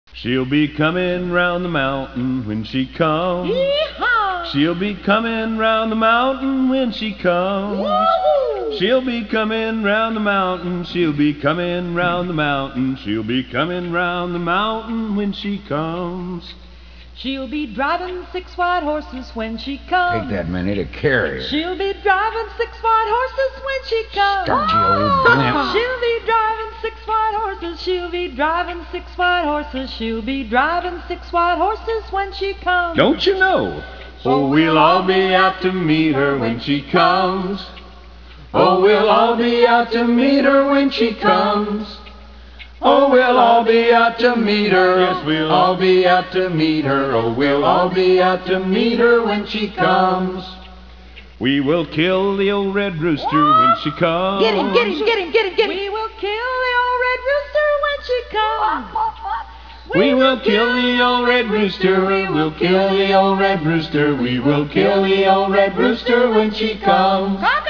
She'll be coming round the mountain when she comes. Yee-haw! She'll be coming round the mountain when she comes. Woo-hoo! She'll be coming round the mountain. She'll be coming round the mountain. She'll be coming round the mountain when she comes. She'll be driving 6 white horses when she comes. Take that minute to carry her. She'll be driving 6 white horses when she comes. Start you old blimp. She'll be driving 6 white horses. She'll be driving 6 white horses. She'll be driving 6 white horses when she comes. Don't you know? Oh, we'll all be out to meet her when she comes. Oh, we'll all be out to meet her when she comes. Oh, we'll all be out to meet her. Yes, we'll all be out to meet her. Oh, we'll all be out to meet her when she comes. We will kill the old red rooster when she comes. Get him, get him, get him, get him, get him. We will kill the old red rooster when she comes. We will kill the old red rooster. We will kill the old red rooster. We will kill the old red rooster when she comes.